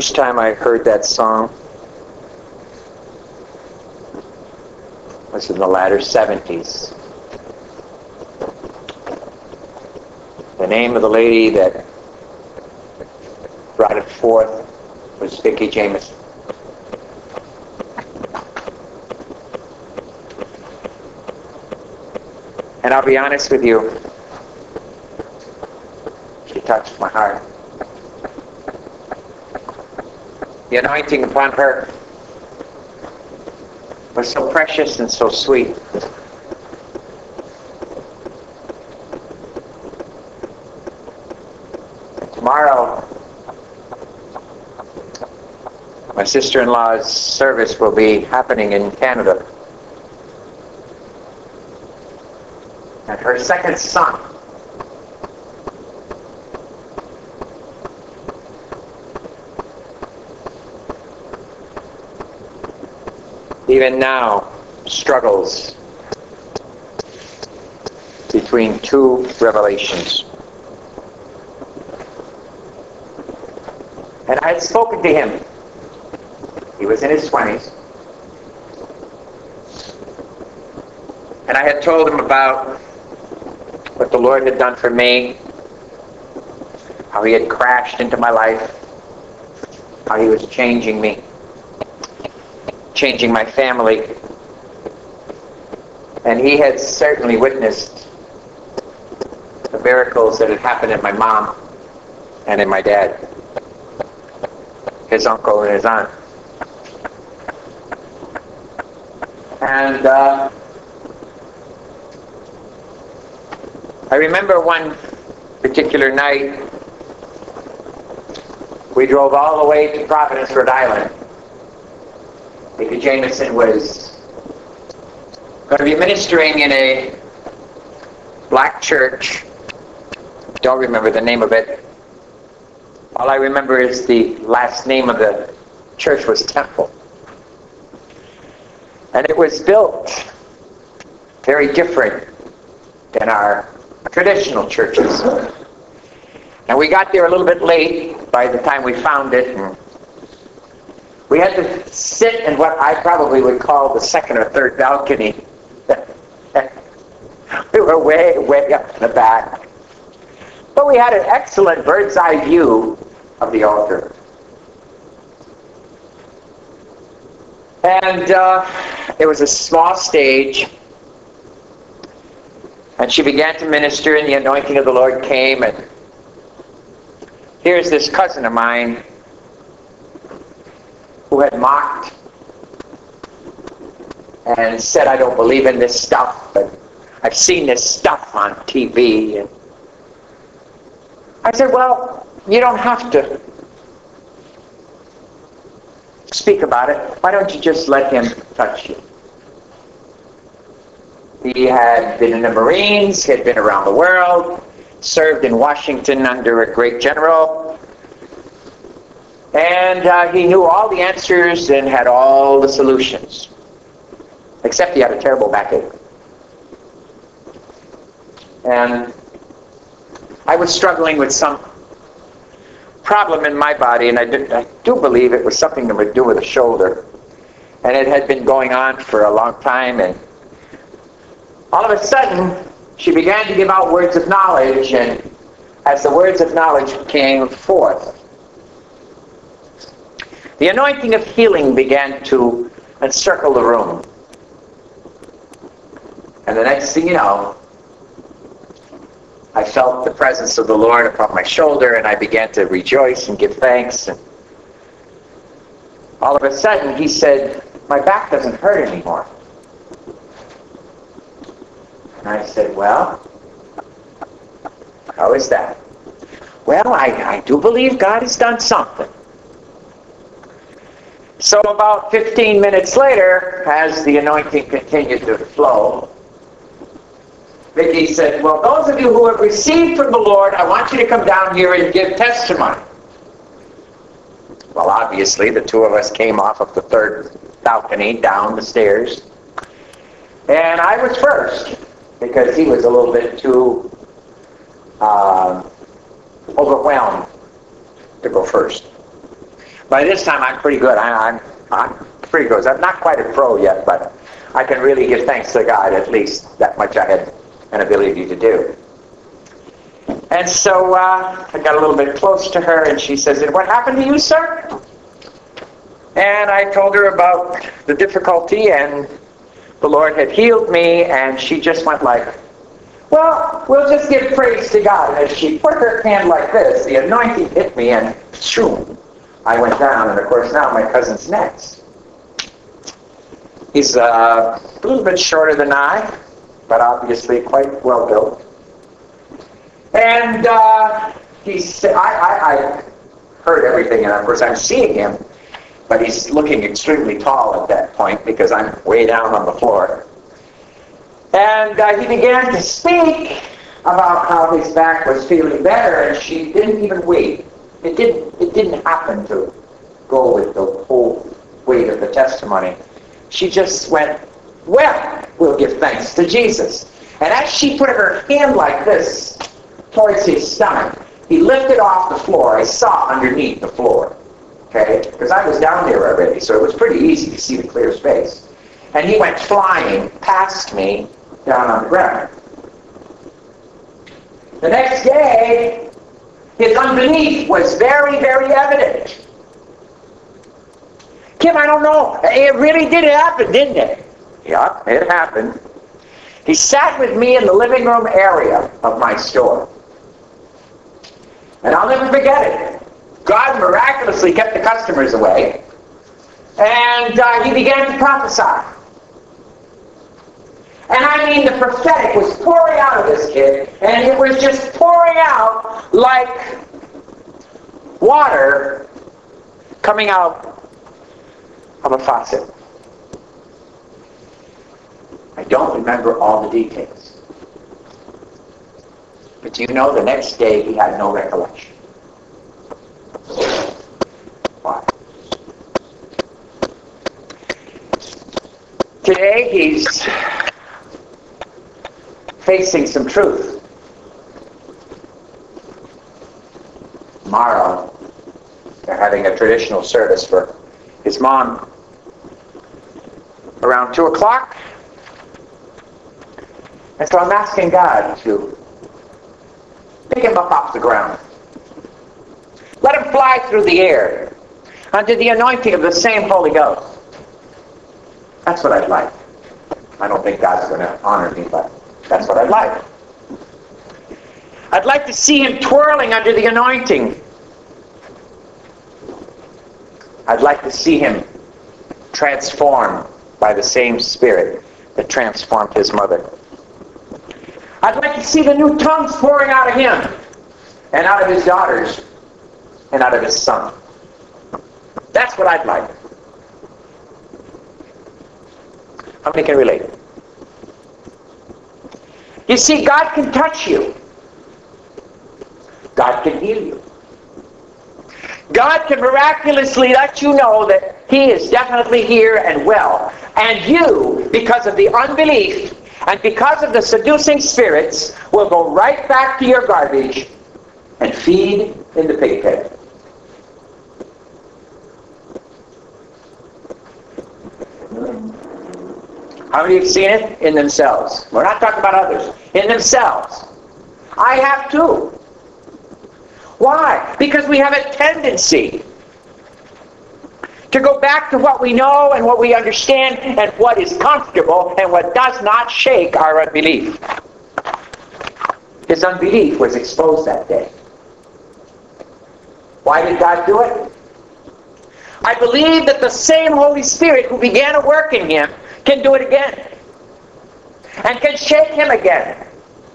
first time I heard that song was in the latter 70s. The name of the lady that brought it forth was Vicki Jameson. And I'll be honest with you, she touched my heart. The anointing upon her was so precious and so sweet. Tomorrow, my sister-in-law's service will be happening in Canada. And her second son even now struggles between two revelations. And I had spoken to him. He was in his 20s. And I had told him about what the Lord had done for me, how he had crashed into my life, how he was changing me, changing my family. And he had certainly witnessed the miracles that had happened in my mom and in my dad, his uncle and his aunt. And I remember one particular night, we drove all the way to Providence, Rhode Island. Vicki Jameson was going to be ministering in a black church. Don't remember the name of it. All I remember is the last name of the church was Temple. And it was built very different than our traditional churches. And we got there a little bit late by the time we found it. And we had to sit in what I probably would call the second or third balcony. We were way, way up in the back. But we had an excellent bird's eye view of the altar. And it was a small stage. And she began to minister, and the anointing of the Lord came. And here's this cousin of mine who had mocked and said, I don't believe in this stuff, but I've seen this stuff on TV. And I said, well, you don't have to speak about it. Why don't you just let him touch you? He had been in the Marines, he had been around the world, served in Washington under a great general, and he knew all the answers and had all the solutions, except he had a terrible backache. And I was struggling with some problem in my body, and I do believe it was something to do with the shoulder, and it had been going on for a long time. And all of a sudden, she began to give out words of knowledge, and as the words of knowledge came forth, the anointing of healing began to encircle the room. And the next thing you know, I felt the presence of the Lord upon my shoulder, and I began to rejoice and give thanks. And all of a sudden, he said, my back doesn't hurt anymore. And I said, well, how is that? Well, I do believe God has done something. So about 15 minutes later, as the anointing continued to flow, Vicki said, well, those of you who have received from the Lord, I want you to come down here and give testimony. Well, obviously, the two of us came off of the third balcony down the stairs. And I was first, because he was a little bit too overwhelmed to go first. By this time, I'm pretty good. I'm pretty good. I'm not quite a pro yet, but I can really give thanks to God. At least that much I had an ability to do. And so I got a little bit close to her, and she says, "And what happened to you, sir?" And I told her about the difficulty, and the Lord had healed me, and she just went like, "Well, we'll just give praise to God." And as she put her hand like this, the anointing hit me, and shoo, I went down. And of course, now my cousin's next. He's a little bit shorter than I, but obviously quite well built. And he said, I heard everything, and of course I'm seeing him, but he's looking extremely tall at that point because I'm way down on the floor. And he began to speak about how his back was feeling better, and she didn't even wait. It didn't happen to go with the whole weight of the testimony. She just went, "Well, we'll give thanks to Jesus." And as she put her hand like this towards his stomach, he lifted off the floor. I saw underneath the floor, okay? Because I was down there already, so it was pretty easy to see the clear space. And he went flying past me down on the ground. The next day, his unbelief was very, very evident. Kim, I don't know. It really did happen, didn't it? Yeah, it happened. He sat with me in the living room area of my store. And I'll never forget it. God miraculously kept the customers away. And he began to prophesy. And I mean, the prophetic was pouring out of this kid, and it was just pouring out like water coming out of a faucet. I don't remember all the details. But you know, the next day he had no recollection. Why? Today he's facing some truth. Tomorrow they're having a traditional service for his mom around 2 o'clock. And so I'm asking God to pick him up off the ground. Let him fly through the air under the anointing of the same Holy Ghost. That's what I'd like. I don't think God's going to honor me, but that's what I'd like. I'd like to see him twirling under the anointing. I'd like to see him transformed by the same Spirit that transformed his mother. I'd like to see the new tongues pouring out of him and out of his daughters and out of his son. That's what I'd like. How many can relate? You see, God can touch you. God can heal you. God can miraculously let you know that he is definitely here and well. And you, because of the unbelief and because of the seducing spirits, will go right back to your garbage and feed in the pig pen. How many have seen it? In themselves. We're not talking about others. In themselves. I have too. Why? Because we have a tendency to go back to what we know and what we understand and what is comfortable and what does not shake our unbelief. His unbelief was exposed that day. Why did God do it? I believe that the same Holy Spirit who began a work in him can do it again and can shake him again.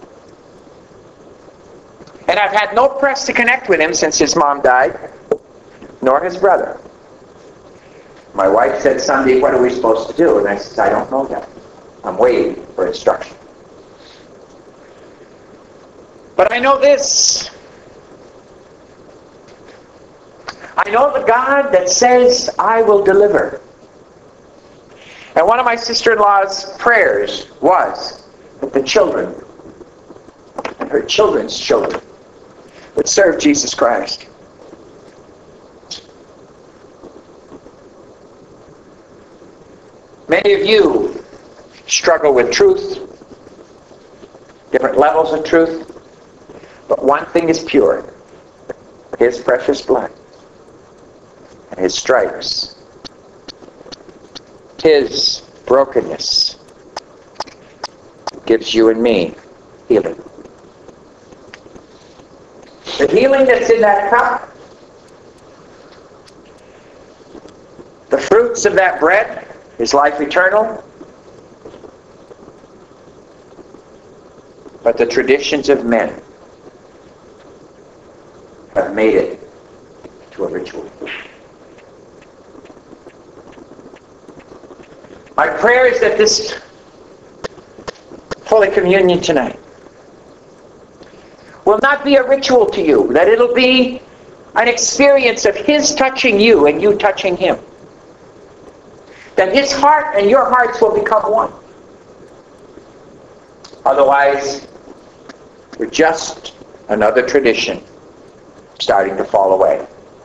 And I've had no press to connect with him since his mom died, nor his brother. My wife said Sunday, "What are we supposed to do?" And I said, "I don't know yet. I'm waiting for instruction." But I know this. I know the God that says, "I will deliver." And one of my sister-in-law's prayers was that the children and her children's children would serve Jesus Christ. Many of you struggle with truth, different levels of truth, but one thing is pure: His precious blood and His stripes, His brokenness gives you and me healing. The healing that's in that cup, the fruits of that bread is life eternal, but the traditions of men have made it to a ritual. My prayer is that this Holy Communion tonight will not be a ritual to you, that it'll be an experience of His touching you and you touching Him. That His heart and your hearts will become one. Otherwise, we're just another tradition starting to fall away.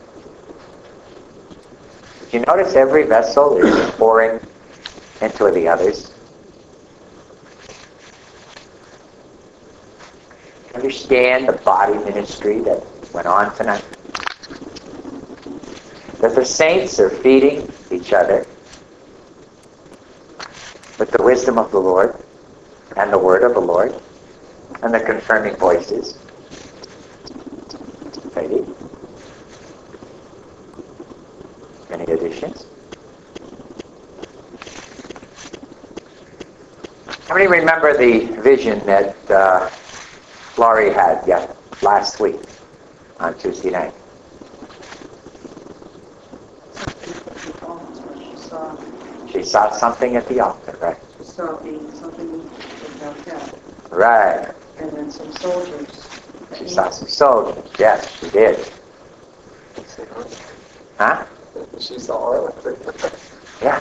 You notice every vessel is pouring into the others. Understand the body ministry that went on tonight? That the saints are feeding each other with the wisdom of the Lord and the word of the Lord and the confirming voices. Lady? Any additions? How many remember the vision that Laurie had last week on Tuesday night? She saw something at the altar, right? She saw something about that. Right. And then some soldiers. She saw some soldiers. Yes, she did. Huh? She saw her. Yeah.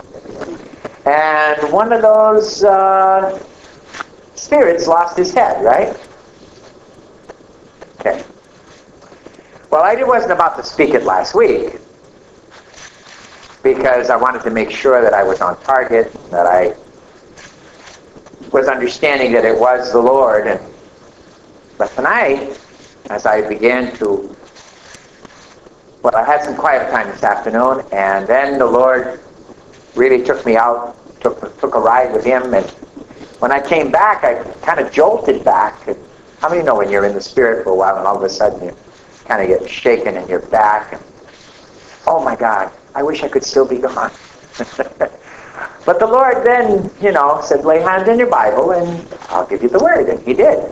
And one of those spirits lost his head, right? Okay. Well, I wasn't about to speak it last week because I wanted to make sure that I was on target, that I was understanding that it was the Lord. But tonight, as I began to, I had some quiet time this afternoon, and then the Lord really took me out, took a ride with Him, and when I came back, I kind of jolted back. How many know when you're in the Spirit for a while, and all of a sudden you kind of get shaken in your back, and oh my God, I wish I could still be gone. But the Lord then, said, lay hands on your Bible, and I'll give you the word, and He did.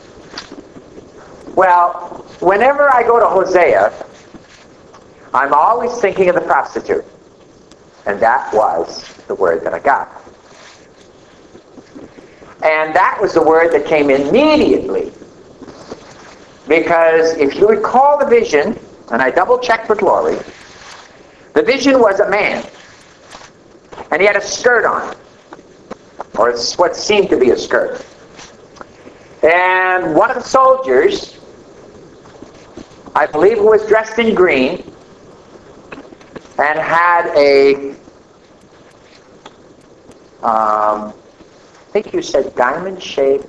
Well, whenever I go to Hosea, I'm always thinking of the prostitute. And that was the word that I got. And that was the word that came immediately. Because if you recall the vision, and I double-checked with Laurie, the vision was a man. And he had a skirt on. Or it's what seemed to be a skirt. And one of the soldiers, I believe, who was dressed in green, and had I think you said diamond-shaped.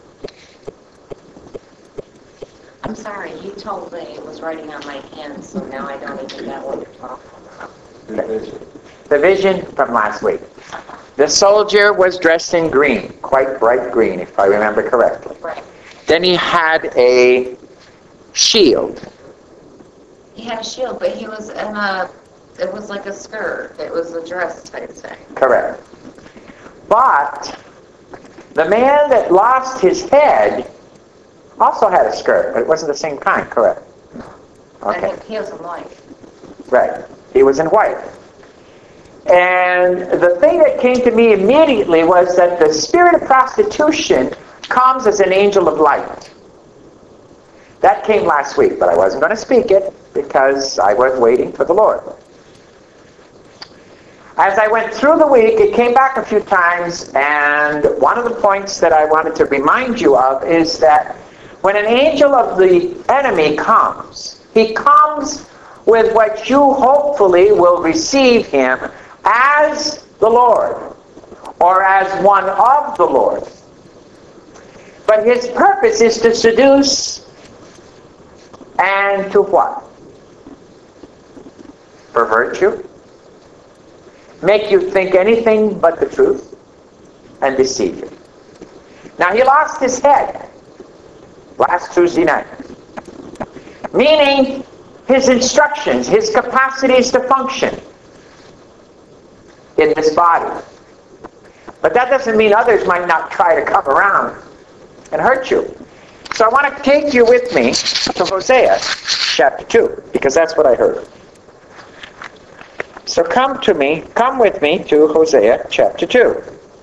I'm sorry, you told me it was writing on my pen, so now I don't even know what you're talking about. The vision from last week. The soldier was dressed in green, quite bright green, if I remember correctly. Right. Then he had a shield. He had a shield, but he was in it was like a skirt. It was a dress type thing. Correct. But the man that lost his head also had a skirt, but it wasn't the same kind, correct? I Okay. think he was in white. Right. He was in white. And the thing that came to me immediately was that the spirit of prostitution comes as an angel of light. That came last week, but I wasn't going to speak it because I was waiting for the Lord. As I went through the week, it came back a few times, and one of the points that I wanted to remind you of is that when an angel of the enemy comes, he comes with what you hopefully will receive him as the Lord, or as one of the Lord. But his purpose is to seduce and to what? Pervert you, make you think anything but the truth, and deceive you. Now, he lost his head last Tuesday night, meaning his instructions, his capacities to function in this body. But that doesn't mean others might not try to come around and hurt you. So I want to take you with me to Hosea chapter 2, because that's what I heard. So come with me to Hosea chapter 2.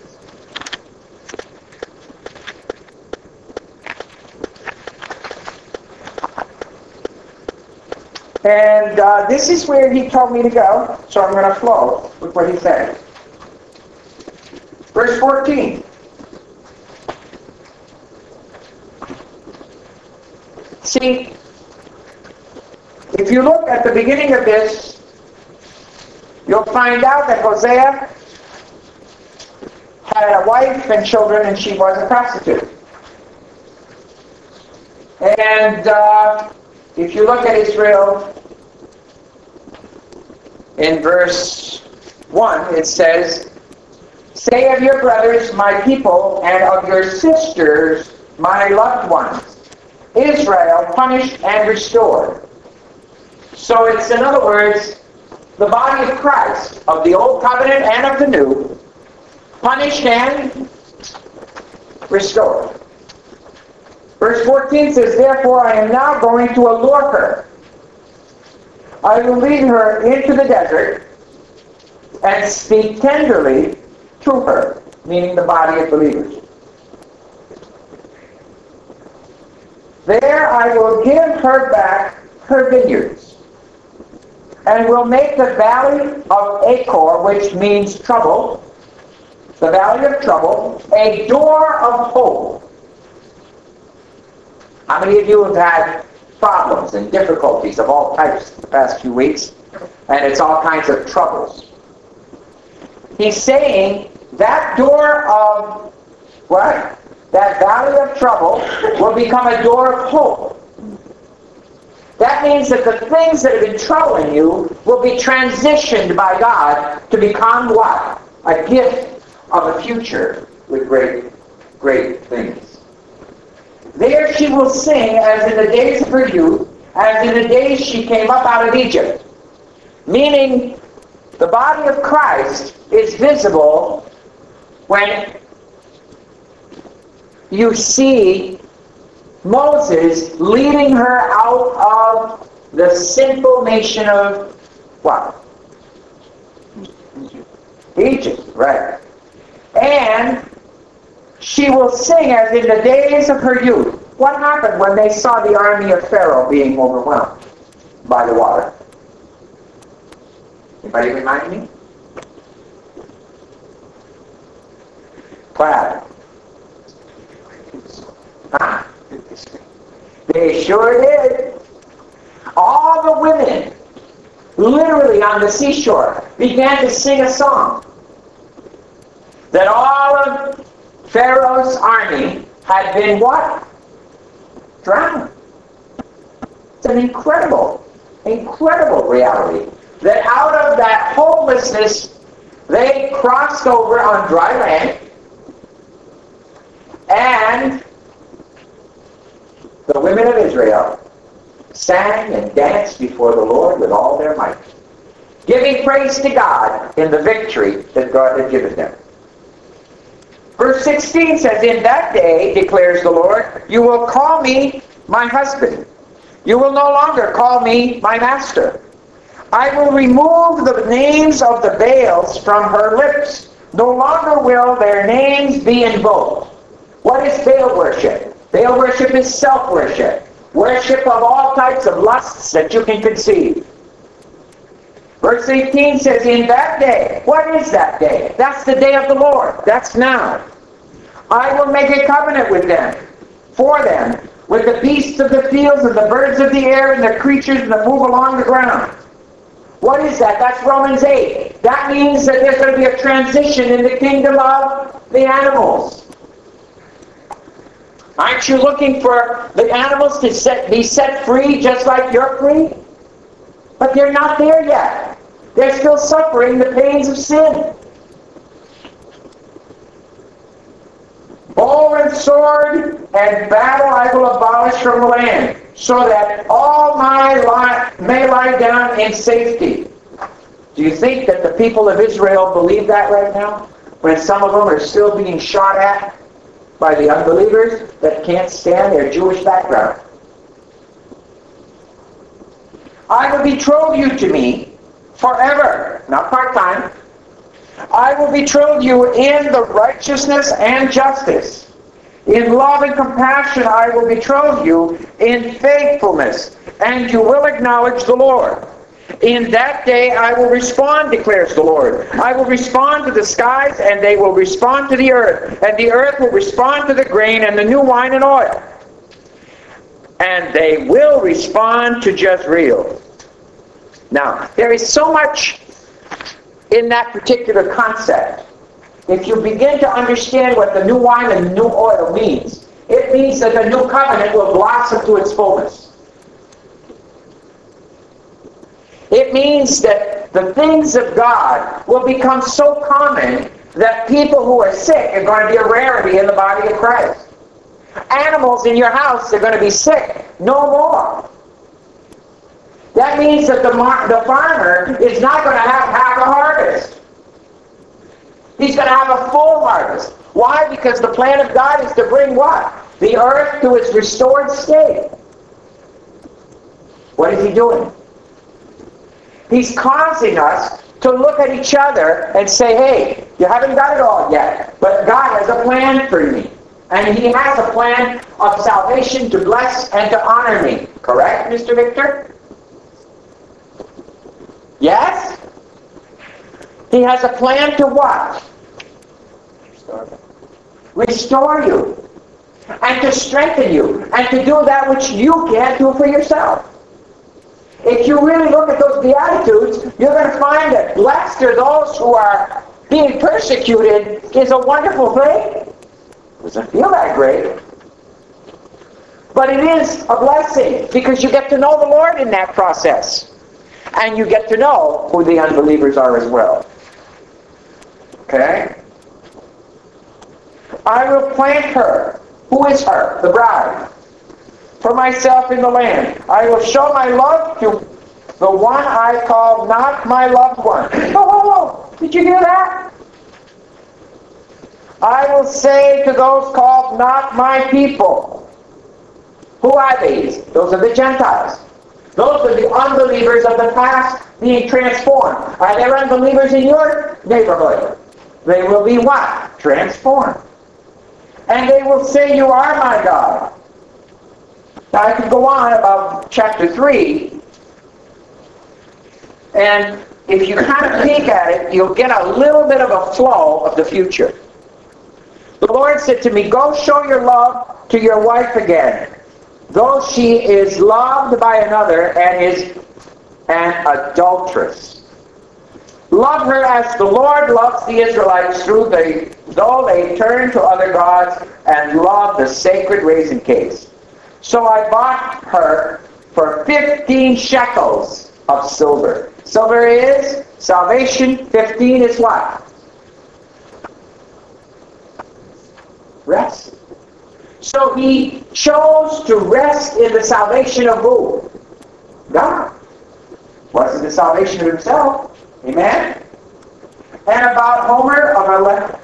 And this is where he told me to go, so I'm going to flow with what he said. Verse 14. See, if you look at the beginning of this, you'll find out that Hosea had a wife and children, and she was a prostitute. And if you look at Israel, in verse 1, it says, "Say of your brothers, my people, and of your sisters, my loved ones, Israel punished and restored." So it's, in other words, the body of Christ, of the Old Covenant and of the New, punished and restored. Verse 14 says, "Therefore I am now going to allure her. I will lead her into the desert and speak tenderly to her," meaning the body of believers. "There I will give her back her vineyards, and will make the valley of Achor," which means trouble, the valley of trouble, "a door of hope." How many of you have had problems and difficulties of all types the past few weeks? And it's all kinds of troubles. He's saying that door of what? That valley of trouble will become a door of hope. That means that the things that have been troubling you will be transitioned by God to become what? A gift of a future with great, great things. "There she will sing as in the days of her youth, as in the days she came up out of Egypt." Meaning, the body of Christ is visible when you see Moses leading her out of the sinful nation of what? Egypt, right. And she will sing as in the days of her youth. What happened when they saw the army of Pharaoh being overwhelmed by the water? Anybody remind me? What happened? Huh? They sure did. All the women, literally on the seashore, began to sing a song that all of Pharaoh's army had been what? Drowned. It's an incredible, incredible reality that out of that hopelessness they crossed over on dry land, and the women of Israel sang and danced before the Lord with all their might, giving praise to God in the victory that God had given them. Verse 16 says, "In that day, declares the Lord, you will call me my husband. You will no longer call me my master. I will remove the names of the Baals from her lips. No longer will their names be invoked." What is Baal worship? Baal worship is self-worship. Worship of all types of lusts that you can conceive. Verse 18 says, "In that day," what is that day? That's the day of the Lord. That's now. "I will make a covenant with them, for them, with the beasts of the fields and the birds of the air and the creatures that move along the ground." What is that? That's Romans 8. That means that there's going to be a transition in the kingdom of the animals. Aren't you looking for the animals to be set free just like you're free? But they're not there yet. They're still suffering the pains of sin. Bow and sword and battle I will abolish from the land, so that all may lie down in safety. Do you think that the people of Israel believe that right now? When some of them are still being shot at by the unbelievers that can't stand their Jewish background. I will betroth you to me forever, not part-time. I will betroth you in the righteousness and justice. In love and compassion I will betroth you in faithfulness, and you will acknowledge the Lord. In that day I will respond, declares the Lord. I will respond to the skies, and they will respond to the earth. And the earth will respond to the grain and the new wine and oil. And they will respond to Jezreel. Now, there is so much in that particular concept. If you begin to understand what the new wine and the new oil means, it means that the new covenant will blossom to its fullness. It means that the things of God will become so common that people who are sick are going to be a rarity in the body of Christ. Animals in your house are going to be sick no more. That means that the farmer is not going to have half a harvest. He's going to have a full harvest. Why? Because the plan of God is to bring what? The earth to its restored state. What is he doing? He's causing us to look at each other and say, hey, you haven't got it all yet, but God has a plan for me. And he has a plan of salvation to bless and to honor me. Correct, Mr. Victor? Yes? He has a plan to what? Restore you. And to strengthen you. And to do that which you can't do for yourself. If you really look at those Beatitudes, you're going to find that blessed are those who are being persecuted is a wonderful thing. Doesn't feel that great. But it is a blessing because you get to know the Lord in that process. And you get to know who the unbelievers are as well. Okay? I will plant her. Who is her? The bride. For myself in the land. I will show my love to the one I call not my loved one. Oh, did you hear that? I will say to those called not my people. Who are these? Those are the Gentiles. Those are the unbelievers of the past being transformed. Are there unbelievers in your neighborhood? They will be what? Transformed. And they will say, you are my God. Now I could go on about chapter 3, and if you kind of peek at it, you'll get a little bit of a flow of the future. The Lord said to me, go show your love to your wife again, though she is loved by another and is an adulteress. Love her as the Lord loves the Israelites though they turn to other gods and love the sacred raisin cakes. So I bought her for 15 shekels of silver. Silver is salvation. 15 is what? Rest. So he chose to rest in the salvation of who? God. Wasn't the salvation of himself. Amen? And about Homer of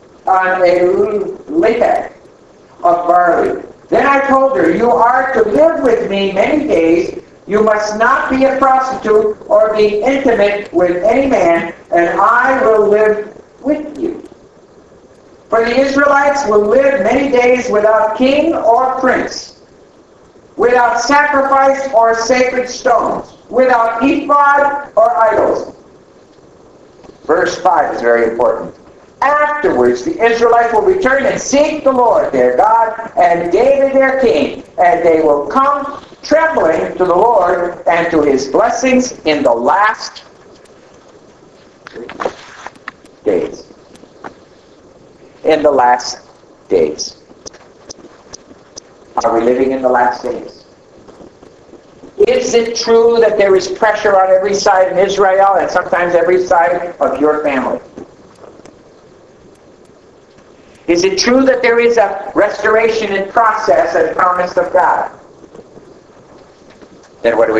a lepek of barley. Then I told her, you are to live with me many days. You must not be a prostitute or be intimate with any man, and I will live with you. For the Israelites will live many days without king or prince, without sacrifice or sacred stones, without ephod or idols. Verse 5 is very important. Afterwards, the Israelites will return and seek the Lord their God and David their king, and they will come trembling to the Lord and to his blessings in the last days. In the last days. Are we living in the last days? Is it true that there is pressure on every side in Israel and sometimes every side of your family? Is it true that there is a restoration in process as promised of God? Then what do?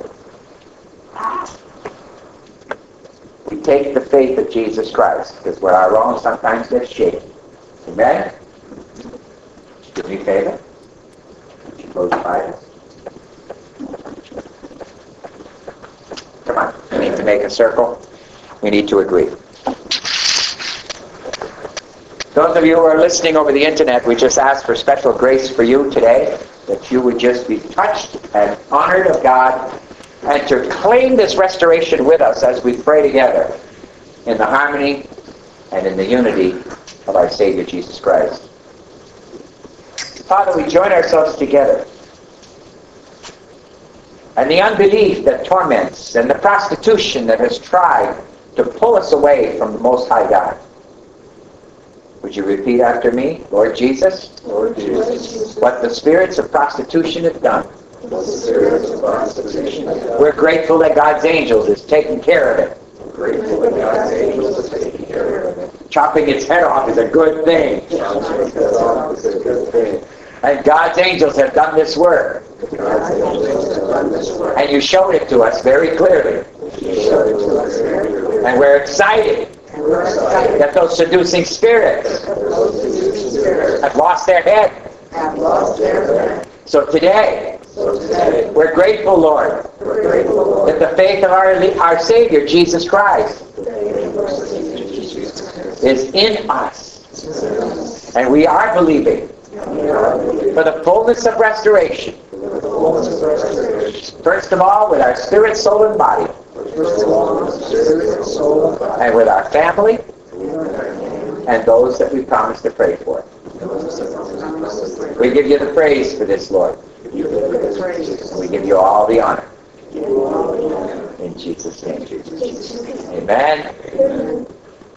We take the faith of Jesus Christ, because where our wrongs sometimes get shaky. Amen? Do me a favor. Would you close your eyes? Come on. We need to make a circle. We need to agree. Those of you who are listening over the internet, we just ask for special grace for you today, that you would just be touched and honored of God, and to claim this restoration with us as we pray together in the harmony and in the unity of our Savior Jesus Christ. Father, we join ourselves together. And the unbelief that torments and the prostitution that has tried to pull us away from the Most High God. Would you repeat after me? Lord Jesus, Lord Jesus, what the spirits of prostitution have done. what the spirits of prostitution have done. We're grateful that God's angels is taking care of it. We're grateful that God's angels are taking care of it. Chopping its head off is a good thing. Chopping its head off is a good thing. And God's angels have done this work. God's angels have done this work. And you showed it to us very clearly. You showed it to us very clearly. And we're excited We're excited that those seducing spirits that those seducing spirits have lost their head. have lost their head. So today, So today, we're grateful, Lord, we're grateful, Lord, that the faith of our Savior, Jesus Christ, is in us. And we are believing for the fullness of restoration. First of all, with our spirit, soul, and body. And with our family and those that we promised to pray for. We give you the praise for this, Lord. And we give you all the honor. In Jesus' name. Amen.